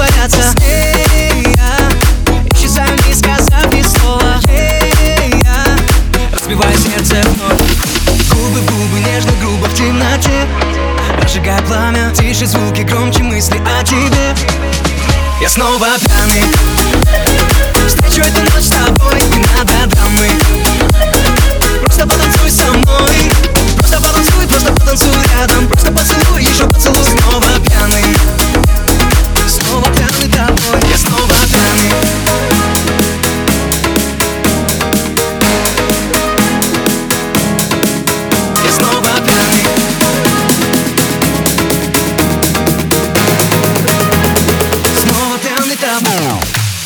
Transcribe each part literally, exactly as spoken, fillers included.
растворяться. С ней я исчезаю, не сказав ни слова. Ей я разбиваю сердце вновь. Губы в губы, нежно, грубо в темноте. Прожигая пламя, тише звуки, громче мысли о тебе. Я снова пьяный. Встречу эту ночь с тобой, не надо драмы. Просто потанцуй со мной. Просто потанцуй, просто потанцуй рядом. Просто поцелуй, еще поцелуй. Снова пьяный. Снова пьяный тобой. Я снова пьяный. Я снова пьяный. Снова пьяный тобой.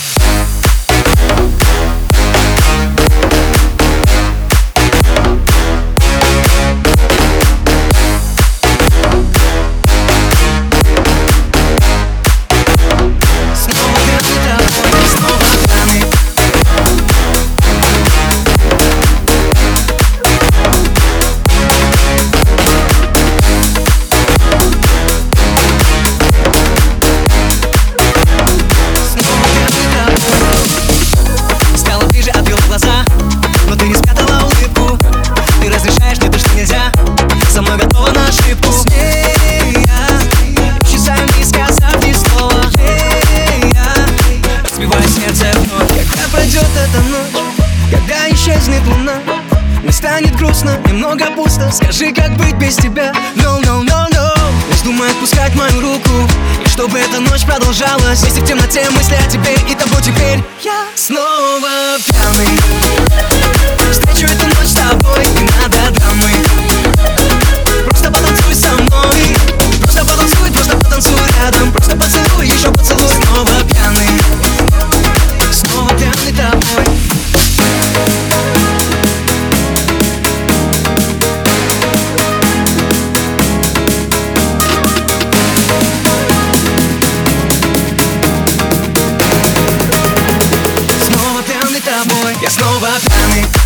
Со мной готова на ошибку. С ней я исчезаю, не сказав ни слова. Ей я разбиваю сердце вновь. Когда пройдет эта ночь, когда исчезнет луна, мне станет грустно, немного пусто. Скажи, как быть без тебя? No, no, no, no. Не вздумай отпускать мою руку, и чтобы эта ночь продолжалась. Вместе в темноте мысли о тебе и тобой теперь. Я снова пьяный. Встречу эту ночь с тобой, не надо драмы. Просто потанцуй со мной. Просто потанцуй, просто потанцуй рядом. Просто поцелуй, еще поцелуй. Снова пьяный. Снова пьяный тобой. Снова пьяный тобой. Я снова пьяный.